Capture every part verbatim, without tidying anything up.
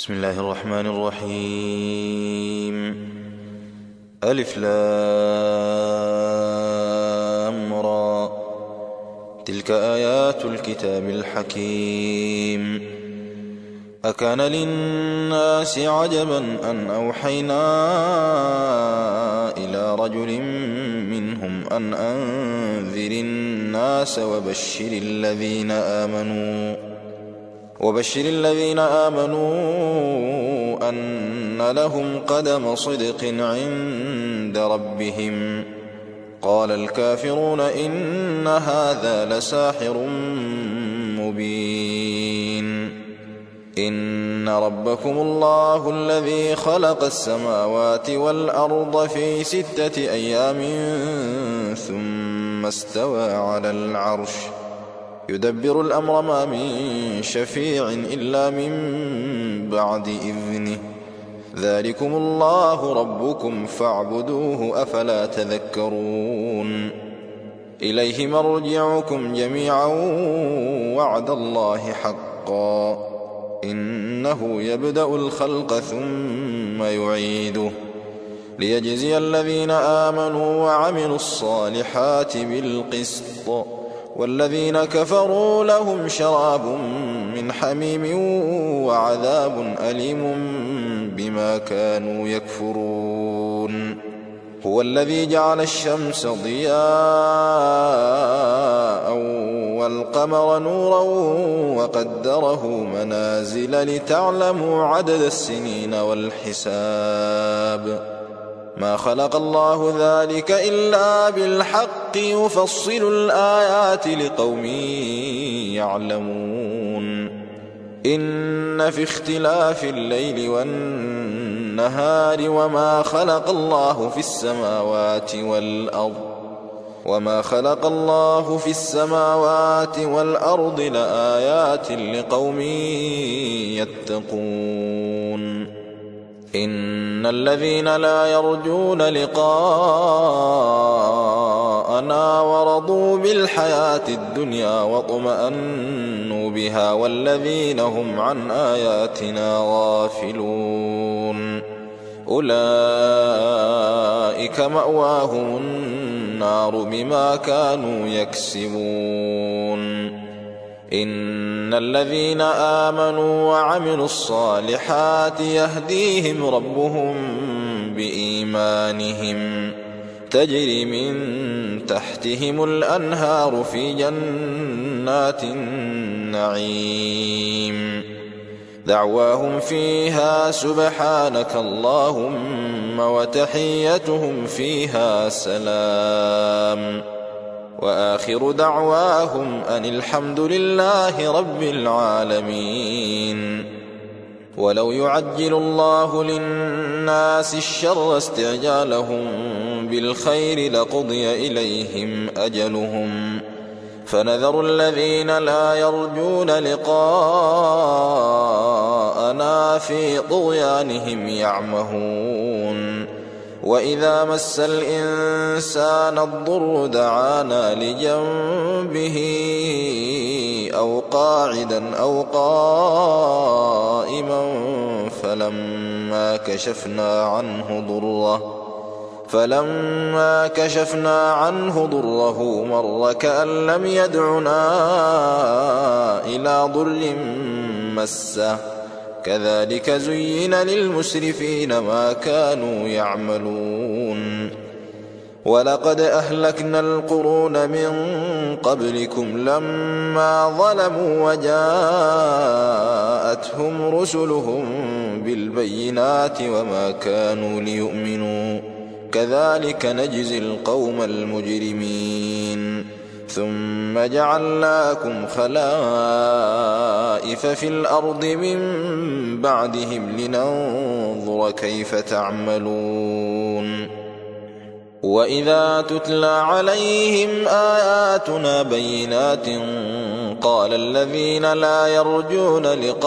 بسم الله الرحمن الرحيم. ألف لام را. تلك آيات الكتاب الحكيم. أكان للناس عجبا أن أوحينا إلى رجل منهم أن أنذر الناس وبشر الذين آمنوا وبشر الذين آمنوا أن لهم قدم صدق عند ربهم. قال الكافرون إن هذا لساحر مبين. إن ربكم الله الذي خلق السماوات والأرض في ستة أيام ثم استوى على العرش يدبر الأمر ما من شفيع إلا من بعد إذنه. ذلكم الله ربكم فاعبدوه أفلا تذكرون. إليه مرجعكم جميعا وعد الله حقا إنه يبدأ الخلق ثم يعيده ليجزي الذين آمنوا وعملوا الصالحات بالقسط والذين كفروا لهم شراب من حميم وعذاب أليم بما كانوا يكفرون. هو الذي جعل الشمس ضياء والقمر نورا وقدره منازل لتعلموا عدد السنين والحساب. ما خلق الله ذلك إلا بالحق يفصل الآيات لقوم يعلمون. إن في اختلاف الليل والنهار وما خلق الله في السماوات والأرض وما خلق الله في السماوات والأرض لآيات لقوم يتقون. إن الذين لا يرجون لقاءنا ورضوا بالحياة الدنيا واطمأنوا بها والذين هم عن آياتنا غافلون أولئك مأواهم النار بما كانوا يكسبون. إن الذين آمنوا وعملوا الصالحات يهديهم ربهم بإيمانهم تجري من تحتهم الأنهار في جنات النعيم دعواهم فيها سبحانك اللهم وتحيتهم فيها سلام وآخر دعواهم أن الحمد لله رب العالمين. ولو يعجل الله للناس الشر استعجالهم بالخير لقضي إليهم أجلهم فنذر الذين لا يرجون لقاءنا في طغيانهم يعمهون. وإذا مس الإنسان الضر دعانا لجنبه أو قاعدا أو قائما فلما كشفنا عنه ضره فلما كشفنا عنه ضره مر كأن لم يدعنا إلى ضر مسه كذلك زين للمسرفين ما كانوا يعملون. ولقد أهلكنا القرون من قبلكم لما ظلموا وجاءتهم رسلهم بالبينات وما كانوا ليؤمنوا كذلك نجزي القوم المجرمين. ثم جعلناكم خلائف في الأرض من بعدهم لننظر كيف تعملون. وإذا تتلى عليهم آياتنا بينات قال الذين لا يرجون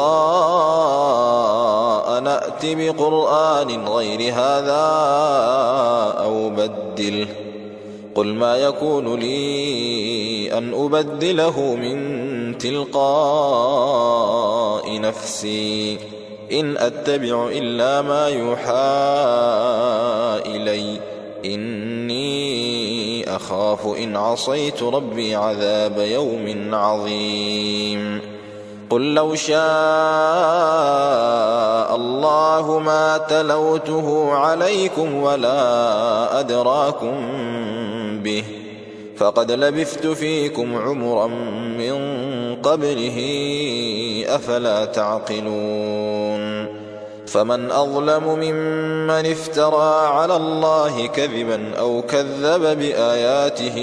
لقاءنا ائت بقرآن غير هذا أو بدله قل ما يكون لي أن أبدله من تلقاء نفسي إن أتبع إلا ما يوحى إلي إني أخاف إن عصيت ربي عذاب يوم عظيم قل لو شاء الله ما تلوته عليكم ولا أدراكم به فقد لبثت فيكم عمرا من قبله أفلا تعقلون فمن أظلم ممن افترى على الله كذبا أو كذب بآياته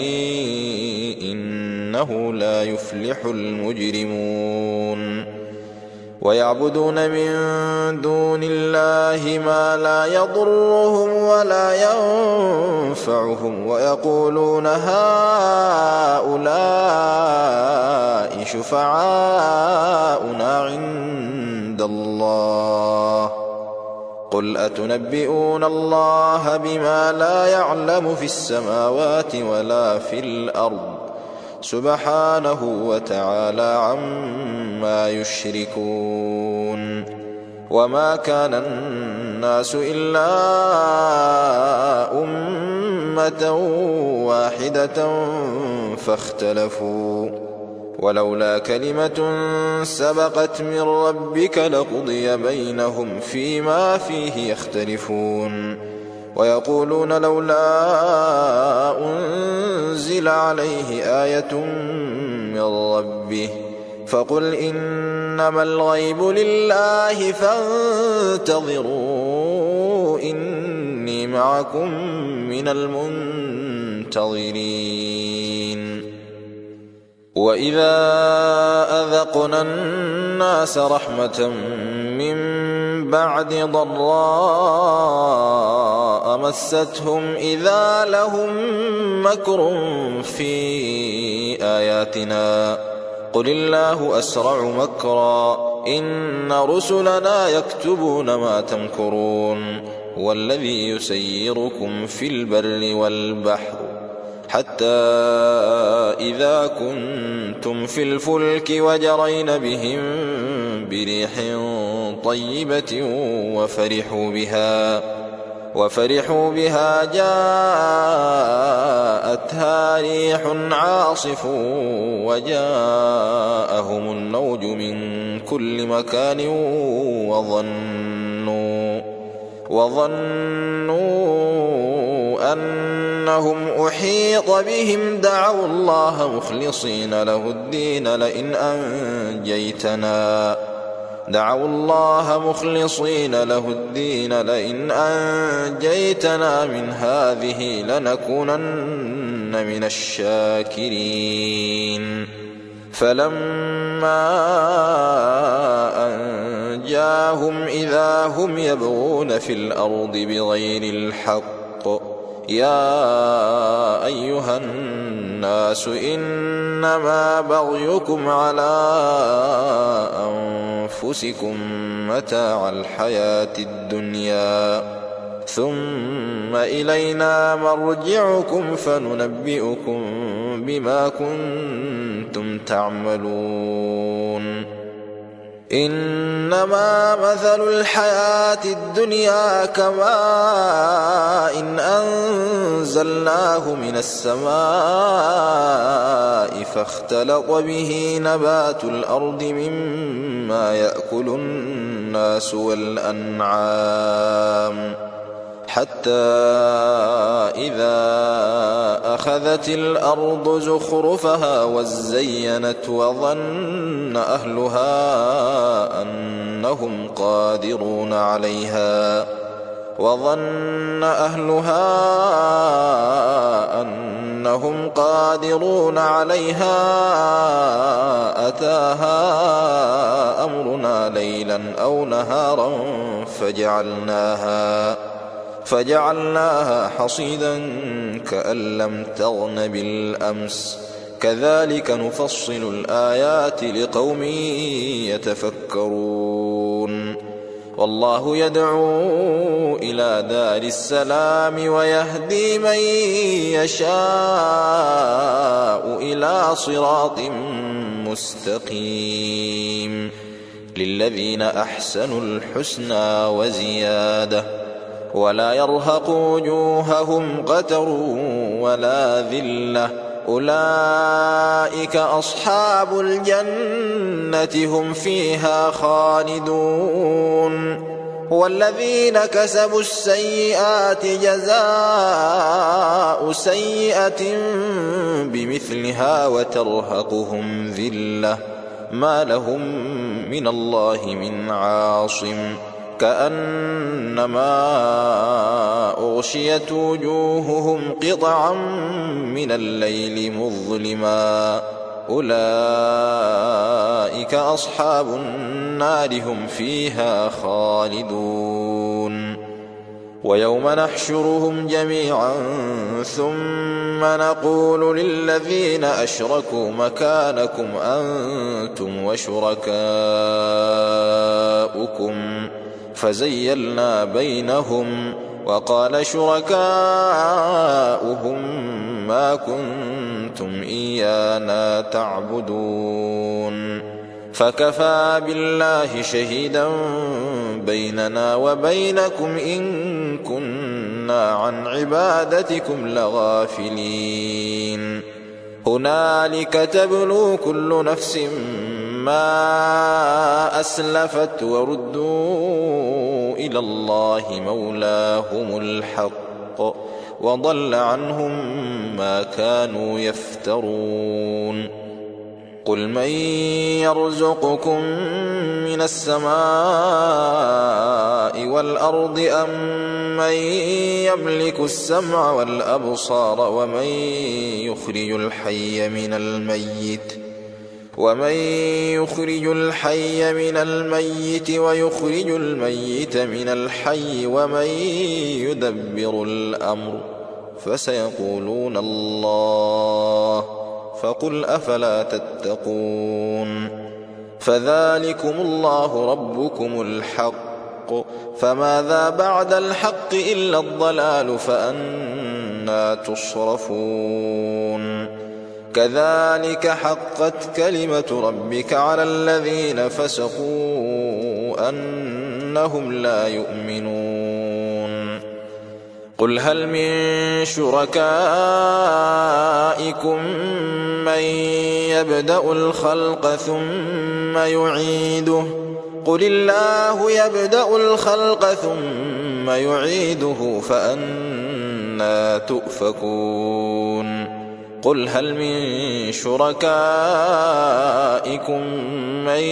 إنه لا يفلح المجرمون ويعبدون من دون الله ما لا يضرهم ولا ينفعهم ويقولون هؤلاء شفعاؤنا عند الله قل أتنبئون الله بما لا يعلم في السماوات ولا في الأرض سبحانه وتعالى عما يشركون وما كان الناس إلا أمة واحدة فاختلفوا ولولا كلمة سبقت من ربك لقضي بينهم فيما فيه يختلفون ويقولون لولا أنزل عليه آية من ربه فقل إنما الغيب لله فانتظروا إني معكم من المنتظرين وإذا أذقنا الناس رحمة من بعد ضراء مستهم إذا لهم مكر في آياتنا قل الله أسرع مكرا إن رسلنا يكتبون ما تمكرون والذي يسيركم في البر والبحر حتى إذا كنتم في الفلك وجرين بهم بريح طيبة وفرحوا بها وفرحوا بها جاءتها ريح عاصف وجاءهم الموج من كل مكان وظنوا وظنوا أنهم أحيط بهم دعوا الله مخلصين له الدين لئن أنجيتنا دعوا الله مخلصين له الدين لئن أنجيتنا من هذه لنكونن من الشاكرين فلما أنجاهم إذا هم يبغون في الأرض بغير الحق يا أيها الناس إنما بغيكم على أنفسكم متاع الحياة الدنيا ثم إلينا مرجعكم فننبئكم بما كنتم تعملون إنما مثل الحياة الدنيا كماء إن أنزلناه من السماء فاختلط به نبات الأرض مما يأكل الناس والأنعام حتى إذا أخذت الأرض زخرفها وزينت وظن أهلها أنهم قادرون عليها وظن أهلها أنهم قادرون عليها أتاها أمرنا ليلا أو نهارا فجعلناها فجعلناها حصيدا كأن لم تغن بالأمس كذلك نفصل الآيات لقوم يتفكرون والله يدعو إلى دار السلام ويهدي من يشاء إلى صراط مستقيم للذين أحسنوا الحسنى وزيادة ولا يرهق وجوههم قتر ولا ذلة أولئك أصحاب الجنة هم فيها خالدون والذين كسبوا السيئات جزاء سيئة بمثلها وترهقهم ذلة ما لهم من الله من عاصم كأنما أغشيت وجوههم قطعا من الليل مظلما أولئك أصحاب النار هم فيها خالدون ويوم نحشرهم جميعا ثم نقول للذين أشركوا مكانكم أنتم وشركاؤكم فزيلنا بينهم وقال شركاؤهم ما كنتم إيانا تعبدون فكفى بالله شهيدا بيننا وبينكم إن كنا عن عبادتكم لغافلين هنالك تبلو كل نفس ما أسلفت وردوا إلى الله مولاهم الحق وضل عنهم ما كانوا يفترون قل من يرزقكم من السماء والأرض أم من يملك السمع والأبصار ومن يخرج الحي من الميت ومن يخرج الحي من الميت ويخرج الميت من الحي ومن يدبر الأمر فسيقولون الله فقل أفلا تتقون فذلكم الله ربكم الحق فماذا بعد الحق إلا الضلال فأنى تصرفون كذلك حقت كلمة ربك على الذين فسقوا أنهم لا يؤمنون قل هل من شركائكم من يبدأ الخلق ثم يعيده قل الله يبدأ الخلق ثم يعيده فأنى تؤفكون قل هل من شركائكم من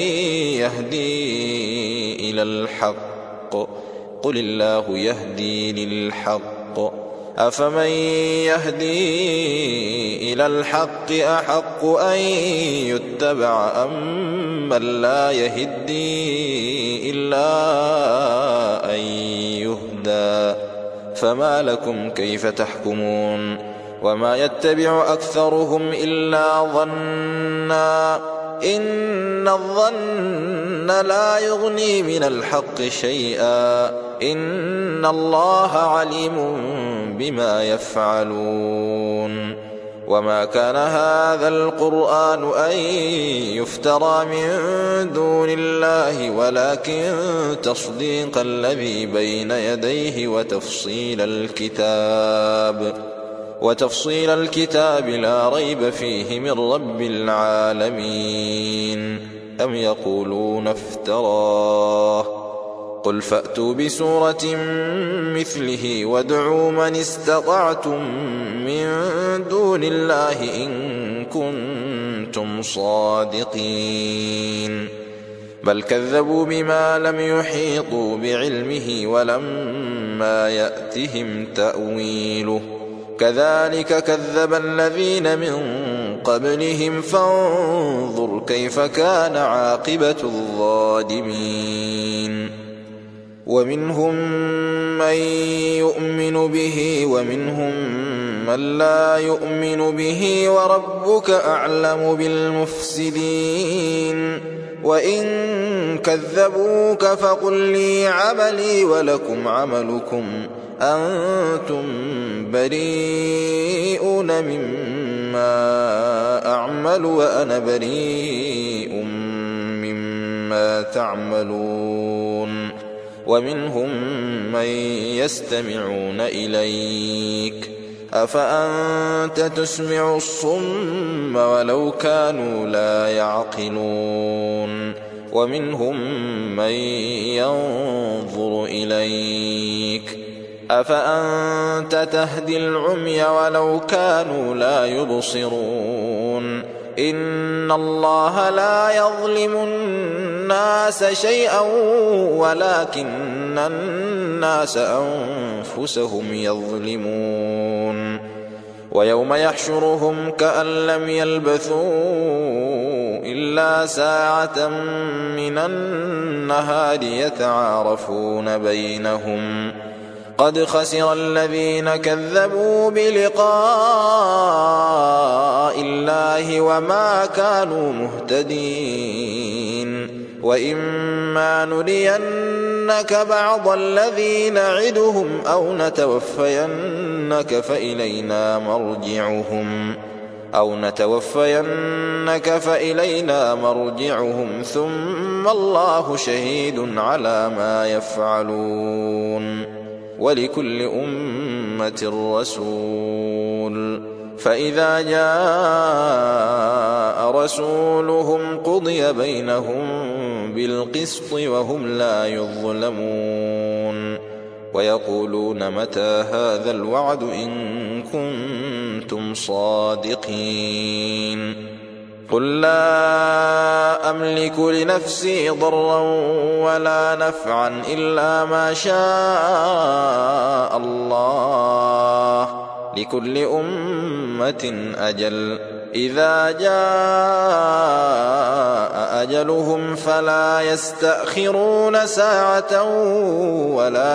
يهدي إلى الحق قل الله يهدي للحق أفمن يهدي إلى الحق أحق أن يتبع أم من لا يهدي إلا أن يهدى فما لكم كيف تحكمون وما يتبع أكثرهم إلا ظنا إن الظن لا يغني من الحق شيئا إن الله عليم بما يفعلون وما كان هذا القرآن أن يفترى من دون الله ولكن تصديق الذي بين يديه وتفصيل الكتاب وتفصيل الكتاب لا ريب فيه من رب العالمين أم يقولون افتراه قل فأتوا بسورة مثله وادعوا من استطعتم من دون الله إن كنتم صادقين بل كذبوا بما لم يحيطوا بعلمه ولما يأتهم تأويله كذلك كذب الذين من قبلهم فانظر كيف كان عاقبة الظالمين ومنهم من يؤمن به ومنهم من لا يؤمن به وربك أعلم بالمفسدين وإن كذبوك فقل لي عملي ولكم عملكم أنتم بريئون مما أعمل وأنا بريء مما ما تعملون ومنهم من يستمعون إليك أفأنت تسمع الصم ولو كانوا لا يعقلون ومنهم من ينظر إليك أفأنت تهدي العمي ولو كانوا لا يبصرون إن الله لا يظلم الناس شيئا ولكن الناس أنفسهم يظلمون ويوم يحشرهم كأن لم يلبثوا إلا ساعة من النهار يتعارفون بينهم قد خسر الذين كذبوا بلقاء الله وما كانوا مهتدين وإما نرينك بعض الذي نعدهم أو نتوفينك فإلينا مرجعهم أو نتوفينك فإلينا مرجعهم ثم الله شهيد على ما يفعلون ولكل أمة رسول فإذا جاء رسولهم قضي بينهم بالقسط وهم لا يظلمون ويقولون متى هذا الوعد إن كنتم صادقين قل لا أملك لنفسي ضرا ولا نفعا إلا ما شاء الله لكل أمة أجل إذا جاء أجلهم فلا يستأخرون ساعة ولا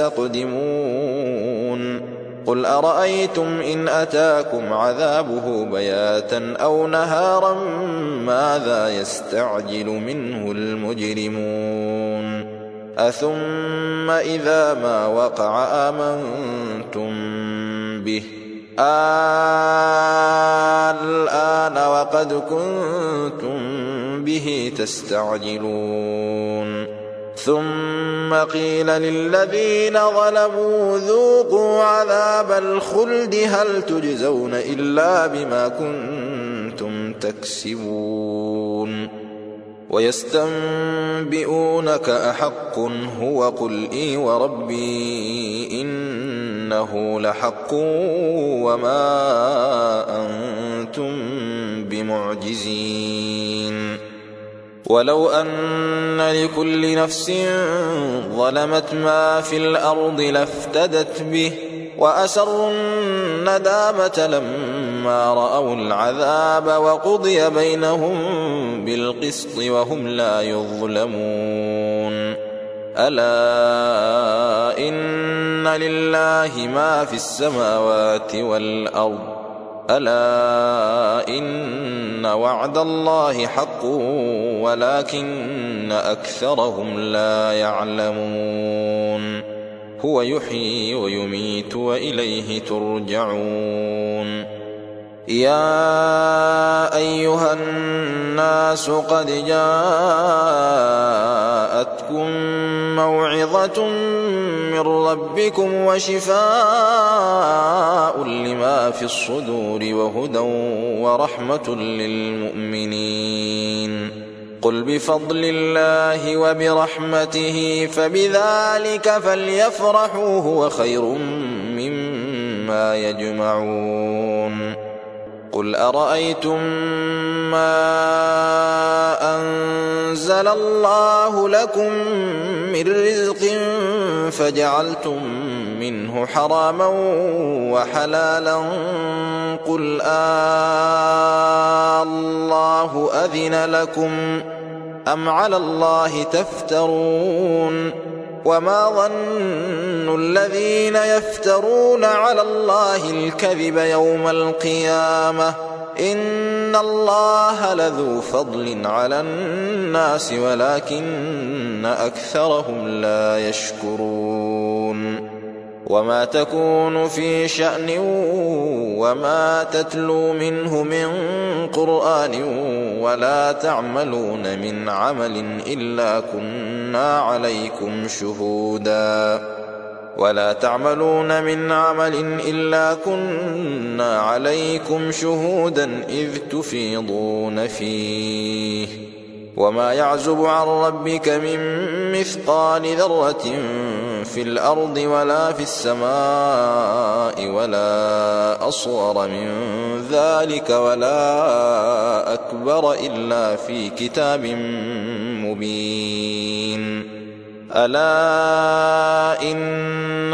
يستقدمون قل أرأيتم إن أتاكم عذابه بياتا أو نهارا ماذا يستعجل منه المجرمون أثم إذا ما وقع آمنتم به الآن وقد كنتم به تستعجلون ثم قيل للذين غلبوا ذوقوا عذاب الخلد هل تجزون إلا بما كنتم تكسبون ويستنبئونك أحق هو قل إي وربي إنه لحق وما أنتم بمعجزين ولو أن لكل نفس ظلمت ما في الأرض لافتدت به وأسروا الندامة لما رأوا العذاب وقضي بينهم بالقسط وهم لا يظلمون ألا إن لله ما في السماوات والأرض ألا إن وعد الله حق ولكن أكثرهم لا يعلمون هو يحيي ويميت وإليه ترجعون يا أيها الناس قد جاءتكم موعظة من ربكم وشفاء لما في الصدور وهدى ورحمة للمؤمنين قل بفضل الله وبرحمته فبذلك فليفرحوا هو خير مما يجمعون قل أرأيتم ما أنزل الله لكم من رزق فجعلتم منه حراما وحلالا قل آه الله أذن لكم أم على الله تفترون وما ظن الذين يفترون على الله الكذب يوم القيامة إن الله لذو فضل على الناس ولكن أكثرهم لا يشكرون وما تكون في شأن وما تتلو منه من قرآن ولا تعملون من عمل إلا كنا عليكم شهودا ولا تعملون من عمل إلا كنا عليكم شهودا إذ تفيضون فيه وما يعزب عن ربك من مثقال ذرة في الأرض ولا في السماء ولا أصغر من ذلك ولا أكبر إلا في كتاب مبين ألا إن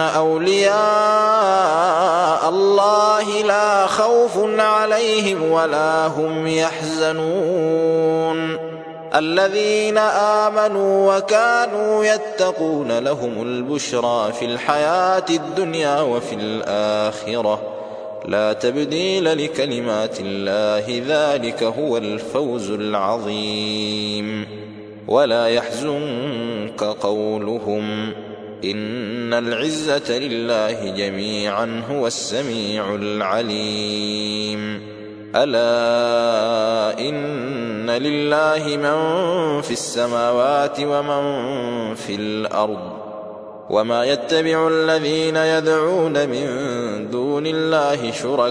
أولياء الله لا خوف عليهم ولا هم يحزنون الذين آمنوا وكانوا يتقون لهم البشرى في الحياة الدنيا وفي الآخرة لا تبديل لكلمات الله ذلك هو الفوز العظيم ولا يحزنك قولهم إن العزة لله جميعا هو السميع العليم ألا إن لله من في السماوات ومن في الأرض وما يتبع الذين يدعون من دون الله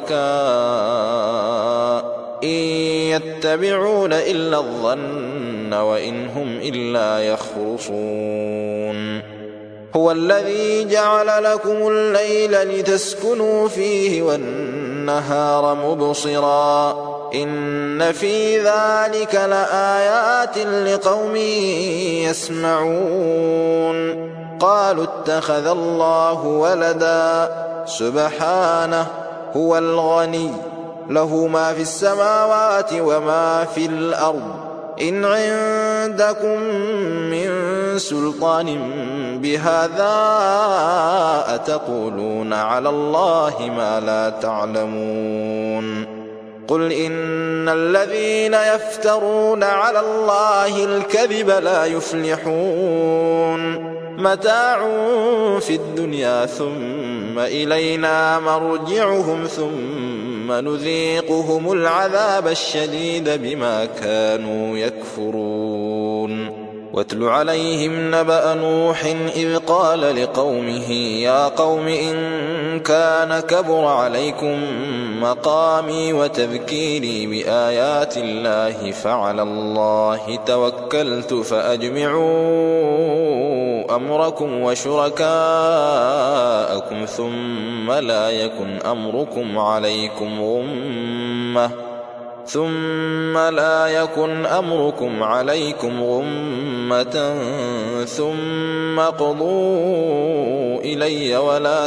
شركاء إن يتبعون إلا الظن وإن هم إلا يخرصون هو الذي جعل لكم الليل لتسكنوا فيه والنهار مبصرا إن في ذلك لآيات لقوم يسمعون قالوا اتخذ الله ولدا سبحانه هو الغني له ما في السماوات وما في الأرض إن عندكم من سلطان بهذا أتقولون على الله ما لا تعلمون قل إن الذين يفترون على الله الكذب لا يفلحون متاع في الدنيا ثم إلينا مرجعهم ثم نذيقهم العذاب الشديد بما كانوا يكفرون واتل عليهم نبأ نوح إذ قال لقومه يا قوم إن كان كبر عليكم مقامي وتذكيري بآيات الله فعلى الله توكلت فأجمعوا أمركم وشركاءكم ثم لا يكن أمركم عليكم غمة ثم لا يكن أمركم عليكم غمة ثم اقضوا إلي ولا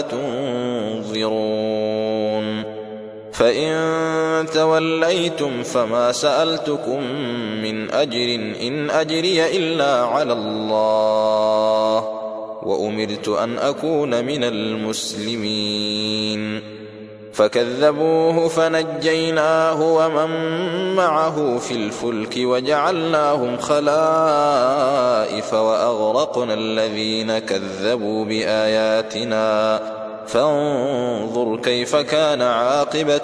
تنظرون فإن توليتم فما سألتكم من أجر إن أجري إلا على الله وأمرت أن أكون من المسلمين فكذبوه فنجيناه ومن معه في الفلك وجعلناهم خلائف وأغرقنا الذين كذبوا بآياتنا فانظر كيف كان عاقبة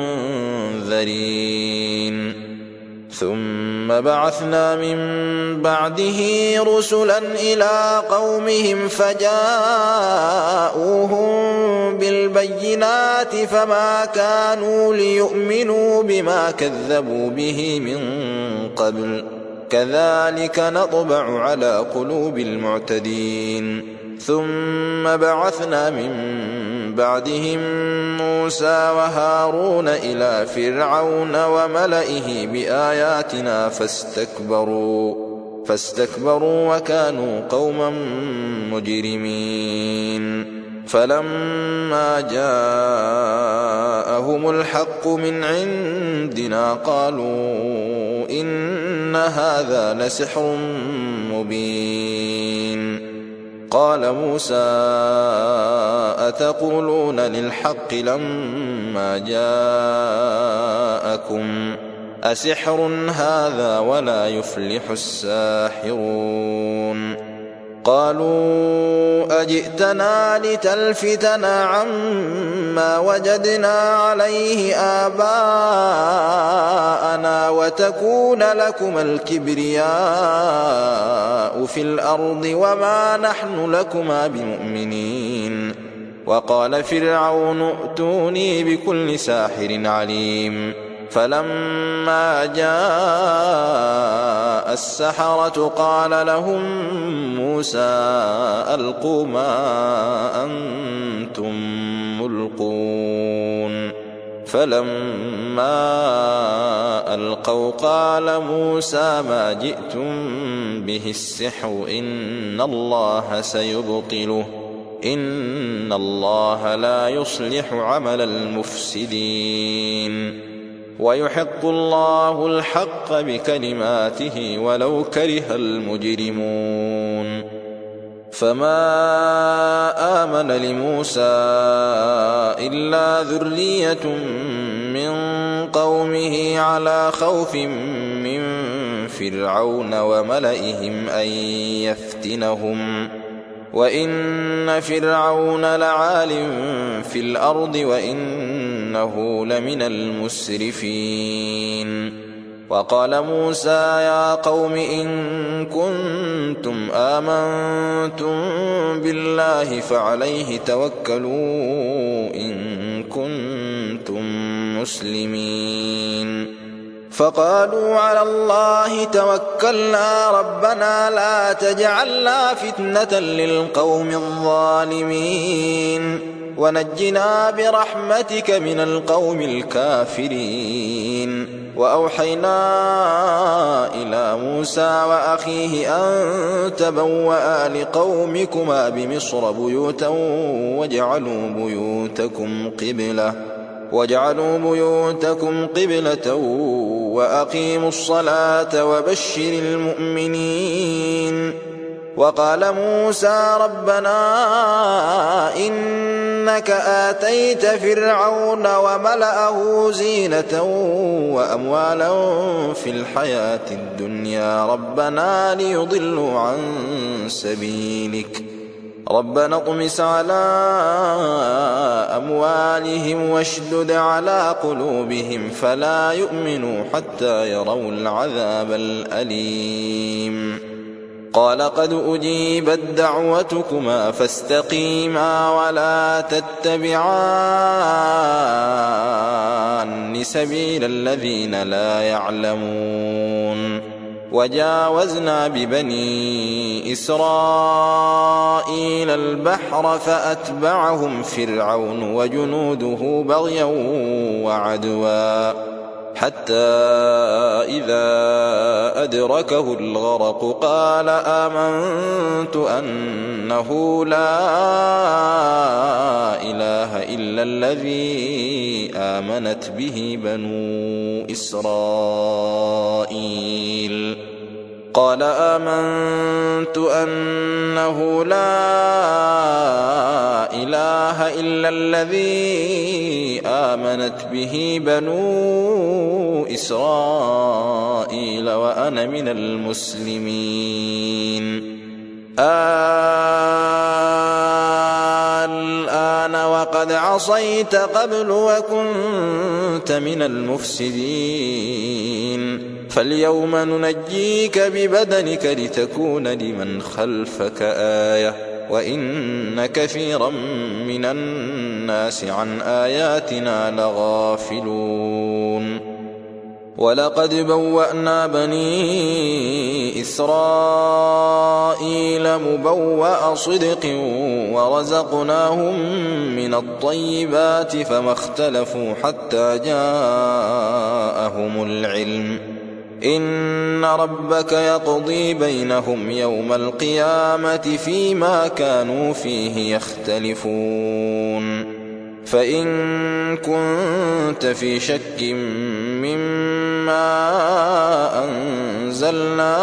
المنذرين ثم بعثنا من بعده رسلا إلى قومهم فجاءوهم بالبينات فما كانوا ليؤمنوا بما كذبوا به من قبل كذلك نطبع على قلوب المعتدين ثم بعثنا من بعدهم موسى وهارون إلى فرعون وملئه بآياتنا فاستكبروا فاستكبروا وكانوا قوما مجرمين فلما جاءهم الحق من عندنا قالوا إن هذا لسحر مبين قال موسى أتقولون للحق لما جاءكم أسحر هذا ولا يفلح الساحرون قالوا أجئتنا لتلفتنا عما وجدنا عليه آباءنا وتكون لكما الكبرياء في الأرض وما نحن لكما بمؤمنين. وقال فرعون ائتوني بكل ساحر عليم. فلما جاء السحرة قال لهم موسى ألقوا ما أنتم ملقون. فلما ألقوا قال موسى ما جئتم به السحر إن الله سيبطله إن الله لا يصلح عمل المفسدين ويحق الله الحق بكلماته ولو كره المجرمون. فما آمن لموسى إلا ذرية من قومه على خوف من فرعون وملئهم أن يفتنهم وإن فرعون لعال في الأرض وإنه لمن المسرفين. وقال موسى يا قوم إن كنتم آمنتم بالله فعليه توكلوا إن كنتم مسلمين. فقالوا على الله توكلنا ربنا لا تجعلنا فتنة للقوم الظالمين ونجنا برحمتك من القوم الكافرين. وأوحينا إلى موسى وأخيه أن تبوأ لقومكما بمصر بيوتا واجعلوا بيوتكم قبلة واجعلوا بيوتكم قبلة وأقيموا الصلاة وبشر المؤمنين. وقال موسى ربنا إنك آتيت فرعون وملأه زينة وأموالا في الحياة الدنيا ربنا ليضلوا عن سبيلك ربنا اطمس على أموالهم واشدد على قلوبهم فلا يؤمنوا حتى يروا العذاب الأليم. قال قد أجيبت دعوتكما فاستقيما ولا تتبعان سبيل الذين لا يعلمون. وجاوزنا ببني إسرائيل البحر فأتبعهم فرعون وجنوده بغيا وعدوا حتى إذا أدركه الغرق قال آمنت أنه لا إله إلا الذي آمنت به بنو إسرائيل قال آمنت أنه لا إله إلا الذي آمنت به بنو إسرائيل وأنا من المسلمين. الآن وقد عصيت قبل وكنت من المفسدين فاليوم ننجيك ببدنك لتكون لمن خلفك آية وإن كثيرا من الناس عن آياتنا لغافلون. ولقد بوأنا بني إسرائيل مبوأ صدق ورزقناهم من الطيبات فما اختلفوا حتى جاءهم العلم إن ربك يقضي بينهم يوم القيامة فيما كانوا فيه يختلفون. فإن كنت في شك مما أنزلنا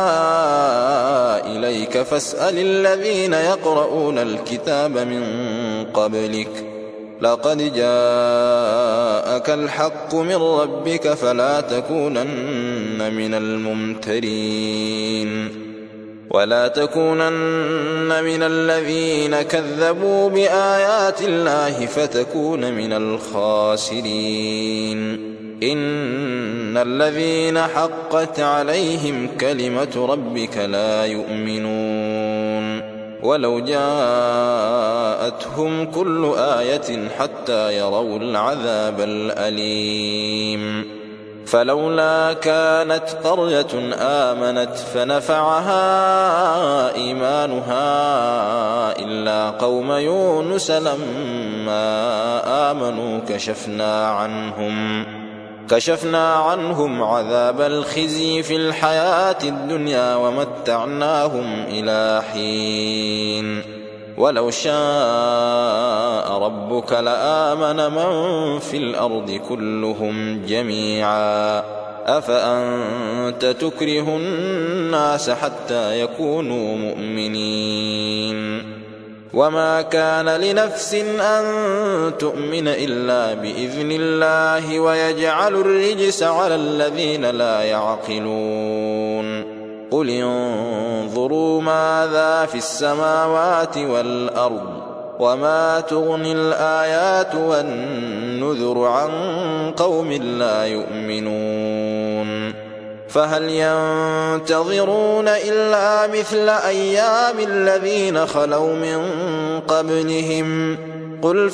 إليك فاسأل الذين يقرؤون الكتاب من قبلك لقد جاءك الحق من ربك فلا تكونن من الممترين. ولا تكونن من الذين كذبوا بآيات الله فتكون من الخاسرين. إن الذين حقت عليهم كلمة ربك لا يؤمنون ولو جاءتهم كل آية حتى يروا العذاب الأليم. فلولا كانت قرية آمنت فنفعها إيمانها إلا قوم يونس لما آمنوا كشفنا عنهم كشفنا عنهم عذاب الخزي في الحياة الدنيا ومتعناهم إلى حين. ولو شاء ربك لآمن من في الأرض كلهم جميعا أفأنت تكره الناس حتى يكونوا مؤمنين. وما كان لنفس أن تؤمن إلا بإذن الله ويجعل الرجس على الذين لا يعقلون. قل انظروا ماذا في السماوات والأرض وما تغني الآيات والنذر عن قوم لا يؤمنون. فهل ينتظرون إلا مثل أيام الذين خلوا من قبلهم قل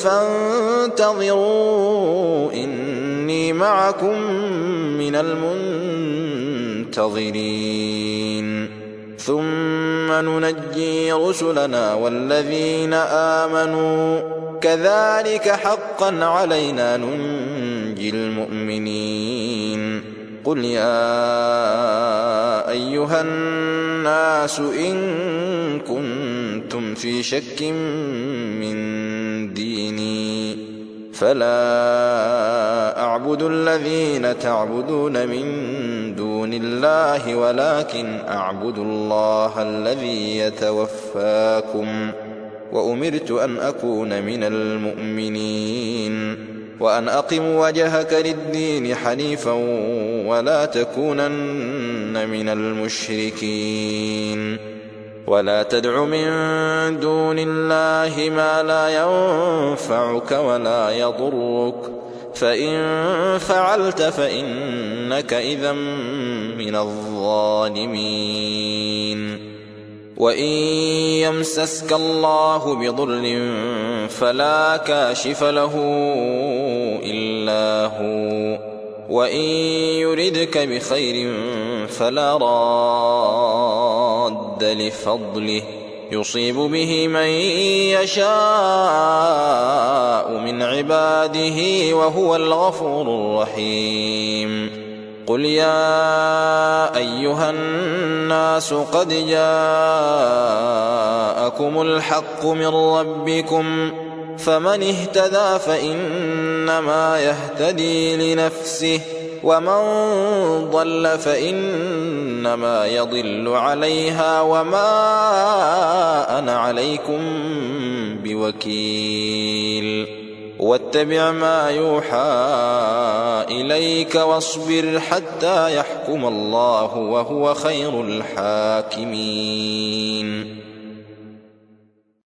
فانتظروا إني معكم من المنتظرين. ثم ننجي رسلنا والذين آمنوا كذلك حقا علينا ننجي المؤمنين. قل يا أيها الناس إن كنتم في شك من ديني فلا أعبد الذين تعبدون من دون الله ولكن أعبد الله الذي يتوفاكم وأمرت أن أكون من المؤمنين وأن أقم وجهك للدين حنيفا ولا تكونن من المشركين. ولا تدع من دون الله ما لا ينفعك ولا يضرك فإن فعلت فإنك إذا من الظالمين. وإن يمسسك الله بضر فلا كاشف له إلا هو وإن يردك بخير فلا راد لفضله يصيب به من يشاء من عباده وهو الغفور الرحيم. قل يا أيها الناس قد جاءكم الحق من ربكم فمن اهتدى فإنما يهتدي لنفسه ومن ضل فإنما يضل عليها وما أنا عليكم بوكيل. واتبع ما يوحى إليك واصبر حتى يحكم الله وهو خير الحاكمين.